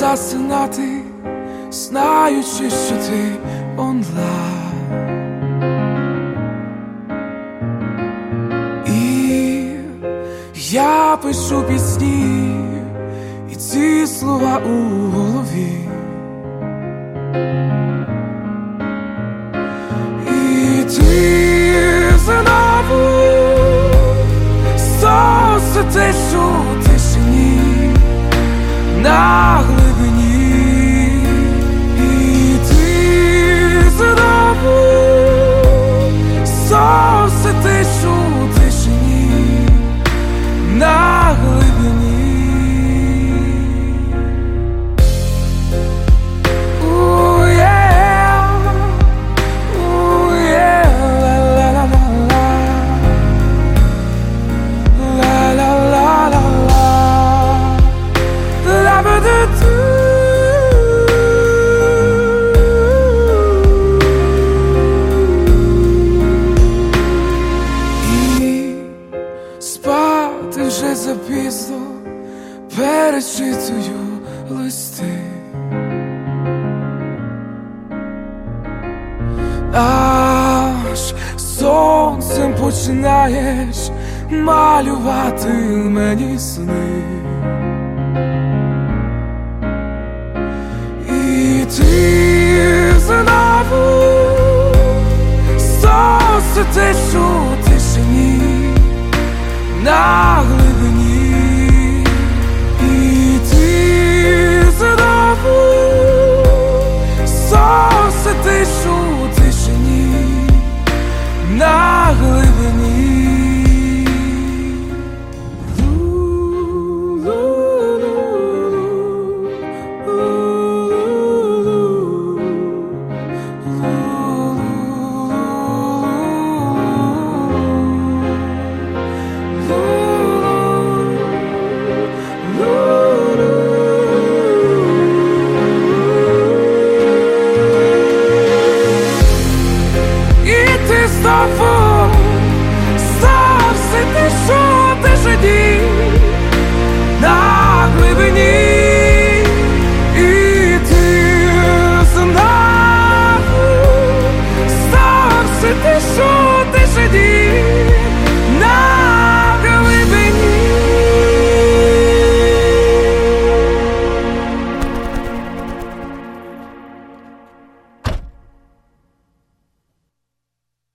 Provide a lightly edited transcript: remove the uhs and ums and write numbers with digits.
засинати, знаючи, що ти онлайн. І я пишу пісні, і ці слова у голові. І ти знову сонце тишу в тишині на глибині. І ти знову сонце тишу в тишині на глибині. Спати вже запізно, перечитую листи. Аж сонцем починаєш малювати мені сни. І ти знову сонце тишу в тишині на глибині. І ти знову сонце тишу в тишині на глибині. Stop.